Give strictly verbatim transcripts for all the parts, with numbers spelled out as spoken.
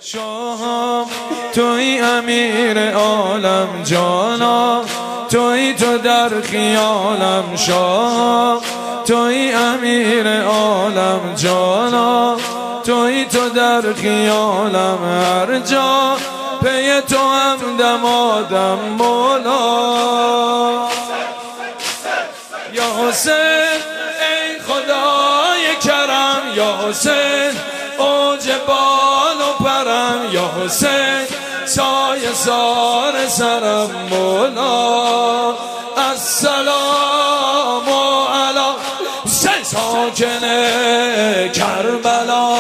شاه توی امیر عالم جانا، توی تو در خیالم شاه، توی امیر عالم جانا، توی تو در خیالم هر جا پی تو هم دمادم مولا. یا حسین ای خدای کرم، یا حسین اوج بال و پرم، یا حسین سایه سار سرم مولا. السلام علی حسین ساکن کربلا،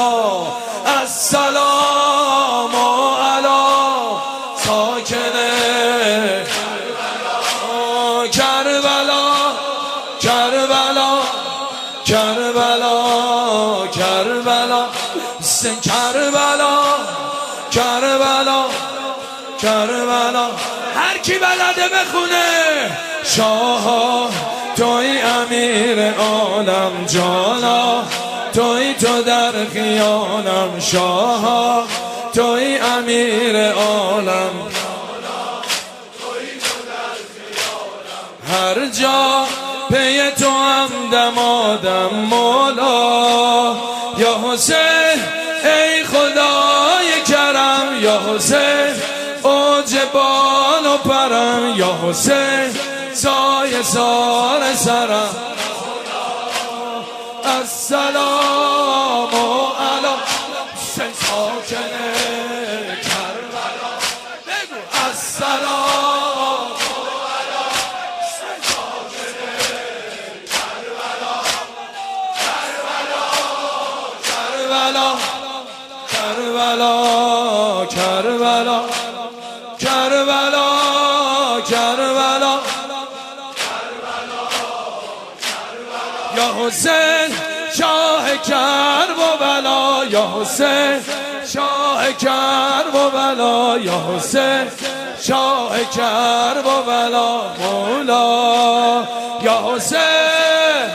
السلام علی ساکن کربلا، کربلا کربلا کربلا حسین کربلا کربلا کربلا. هر کی بلده بخونه شاه توی امیر عالم جانا، توی تو در خیالم شاه، توی امیر عالم هر جا پی تو هم دمادم مولا. یا حسین ای خدای کرم، یا حسین اوج بال و پرم، یا حسین سایه سار سرم. السلام علی حسین ساکن کربلا، بگو السلام علی حسین ساکن کربلا، کربلا کربلا کربلا کربلا کربلا کربلا. یا حسین شاه کرب و بلا، یا حسین شاه کرب و بلا، یا حسین شاه کرب و بلا مولا. یا حسین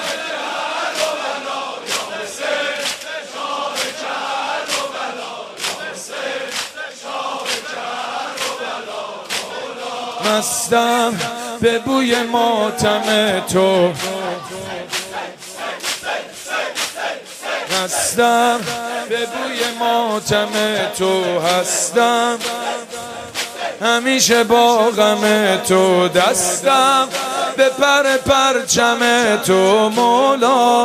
مستم به بوی ماتم تو، مستم به بوی ماتم تو هستم، همیشه با غم تو دستم به پر پرچم تو مولا.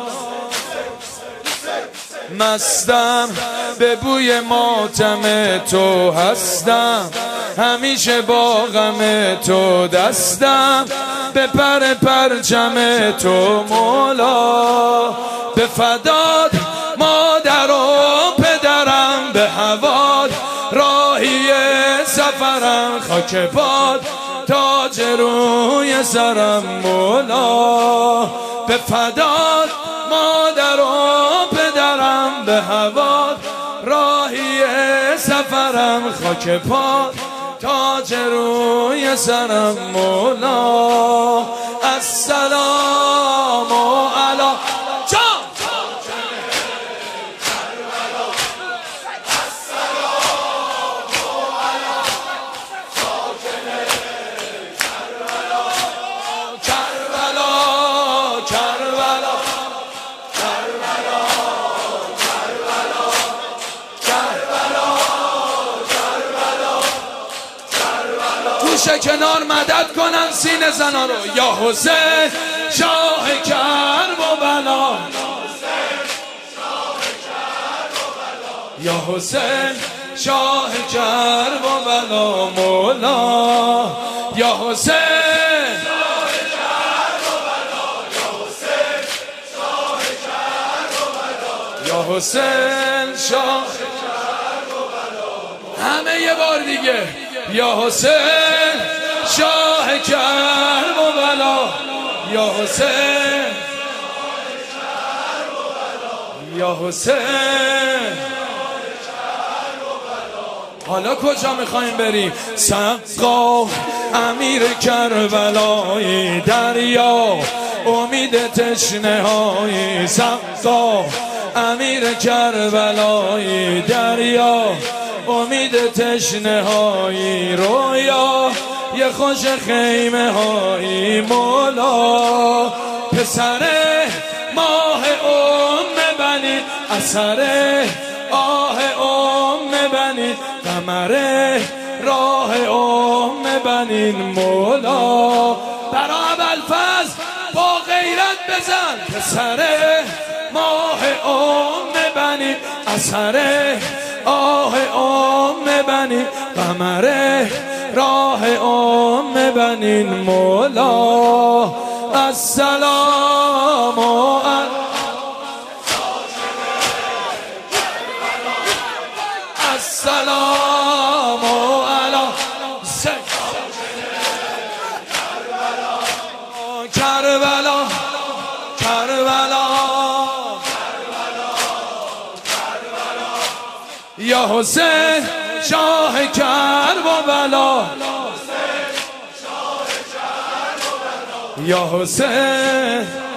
مستم به بوی ماتم تو هستم، همیشه با غم تو دستم به پر پرچم تو مولا. به فداد مادر و پدرم، به هواد راهی سفرم، خاک باد تاج روی سرم مولا. به فداد مادر و پدرم، به هواد راهی سفرم، خاک پاد تاج روی سرم مولا. السلام علی جان کنار مدد کنن سینه زنا رو. یا حسین شاه کرب و بلا، یا حسین شاه کرب و بلا مولا. یا حسین شاه کرب و بلا، یا حسین شاه کرب و بلا. همه یه بار دیگه یا حسین شاه کرب و بلا، یا حسین یا حسین. حالا کجا میخوایم بریم؟ سقا امیر کربلای دریا، امید تشنه های سقا امیر کربلایی دریا امید تشنه هایی رویا یه خوش خیمه هایی مولا پسر ماه ام بنی اثر آه ام بنی قمر راه ام بنین مولا برا ابوالفضل با غیرت بزن پسر ماه ام بنی اثر آه ام بنی قمر راه ام بنین مولا السلام السلام علی کربلا کربلا یا حسین شاه کربلا یا حسین